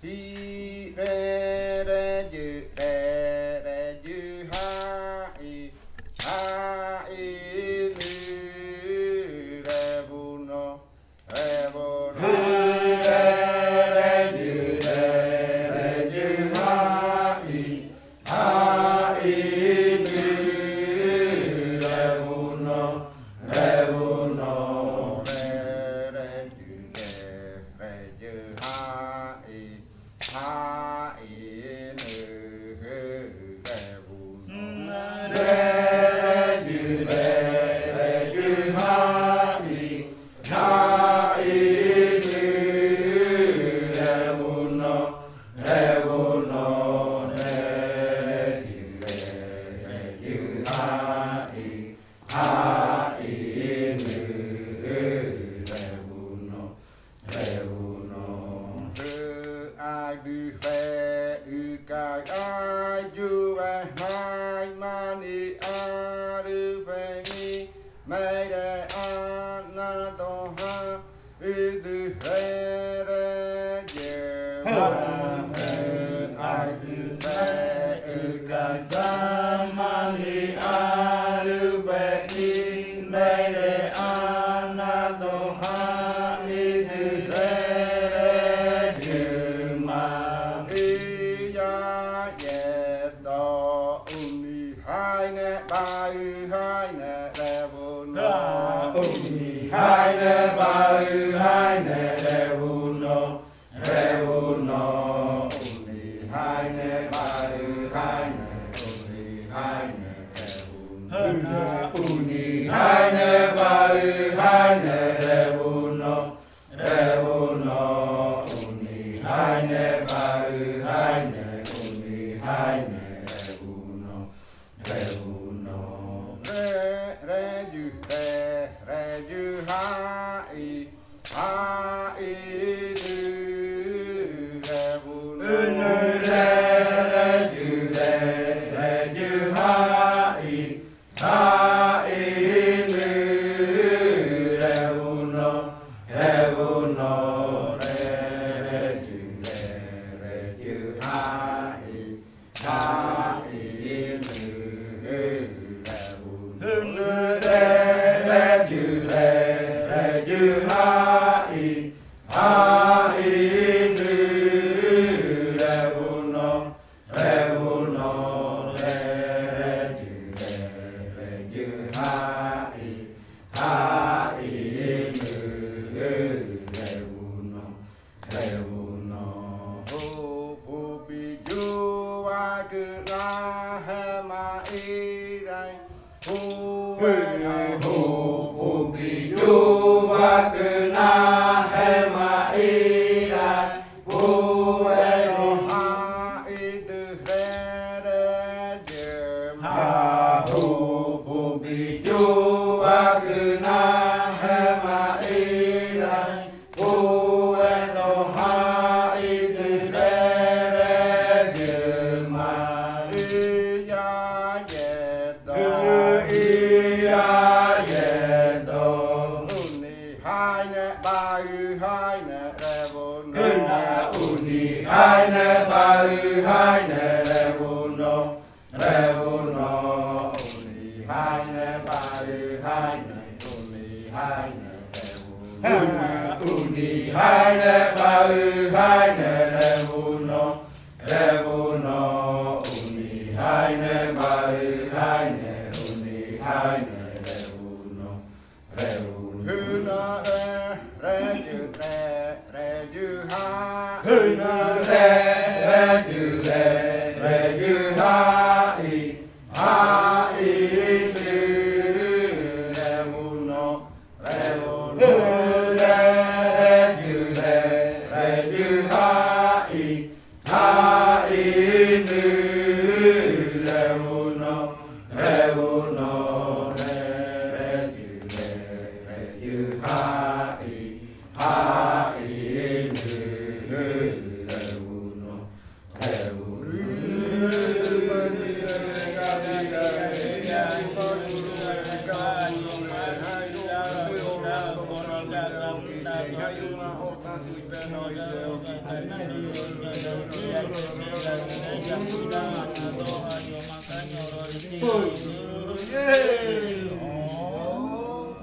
hi re re ju ha i ni re bu no re bu no re ju ha i ni re bu no re bu no re ju ha i ni re bu no re ju ha i ni re bu no re bu no re ju ha i ni re bu no ai đi về cả ai du về mai mani a đi về mi mai để an na to ha đi về về ai đi về cả mani a đi về mi mai để an na to ha đi về hai nè ba re bu no hai nè ba hai nè re bu no hai nè ba hai nè hai nè re bu no hai nè ba hai nè re bu no hai nè ba hai nè hai nè re ju ha i ni re bu no re ju ha i ni re bu no re ju ha i hai nè ba hai nè re bu no hai nè ba hai nè hai nè re bu hai nè ba hai nè re bu no hai nè ba hai nè hai nè re bu no re ju ha re ju ha i ni re bu no re ju ha i ni re bu no re ju ha i ni re bu no Uni